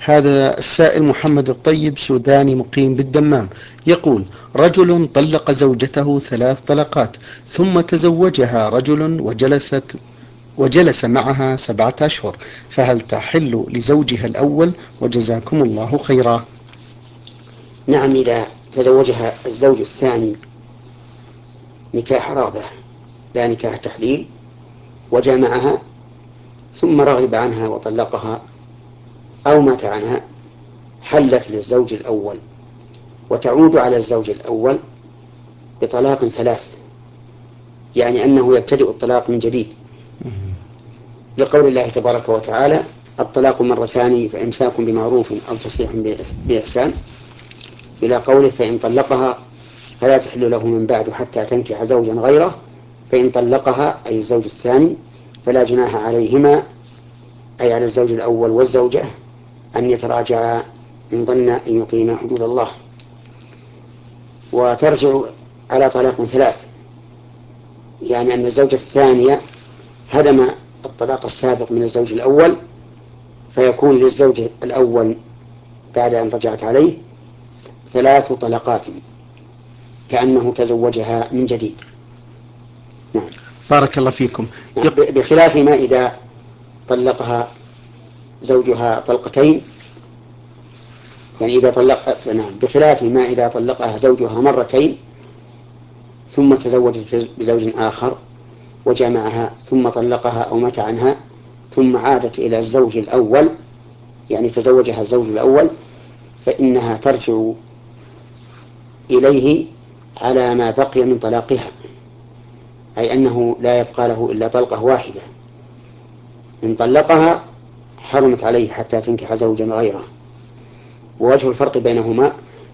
هذا السائل محمد الطيب سوداني مقيم بالدمام، يقول: رجل طلق زوجته 3 طلقات، ثم تزوجها رجل وجلس معها 7 أشهر، فهل تحل لزوجها الأول؟ وجزاكم الله خيرا. نعم، إذا تزوجها الزوج الثاني نكاح رغبة لا نكاح تحليل، وجامعها ثم رغب عنها وطلقها أو مات عنها، حلت للزوج الأول، وتعود على الزوج الأول بطلاق 3، يعني أنه يبتدئ الطلاق من جديد، لقول الله تبارك وتعالى: الطلاق مرتان فإمساك بمعروف أو تسريح بإحسان، إلى قوله: فإن طلقها فلا تحل له من بعد حتى تنكح زوجا غيره، فإن طلقها أي الزوج الثاني فلا جناح عليهما، أي على الزوج الأول والزوجة، أن يتراجعا إن ظن أن يقيما حدود الله. وترجع على طلاق 3، يعني أن الزوجة الثانية هدم الطلاق السابق من الزوج الأول، فيكون للزوج الأول بعد أن رجعت عليه 3 طلقات، كأنه تزوجها من جديد. نعم. بارك الله فيكم. نعم. بخلاف ما إذا طلقها زوجها طلقتين، يعني إذا طلق، نعم، بخلاف ما إذا طلقها زوجها مرتين ثم تزوجت بزوج آخر وجامعها ثم طلقها أو مات عنها ثم عادت إلى الزوج الأول، يعني تزوجها الزوج الأول، فإنها ترجع إليه على ما بقي من طلاقها، أي أنه لا يبقى له إلا طلقة واحدة. إن طلقها حرمت عليه حتى تنكح زوجا غيره. ووجه الفرق بينهما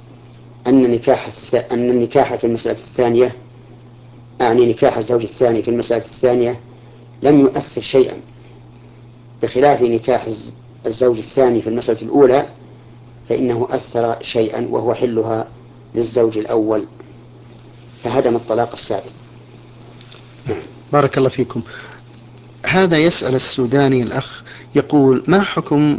أن النكاح في المسألة الثانية، أعني نكاح الزوج الثاني في المسألة الثانية، لم يؤثر شيئا، بخلاف نكاح الزوج الثاني في المسألة الأولى، فإنه أثر شيئا، وهو حلها للزوج الأول، فهدم الطلاق السابق. نعم. بارك الله فيكم. هذا يسأل السوداني الأخ، يقول: ما حكم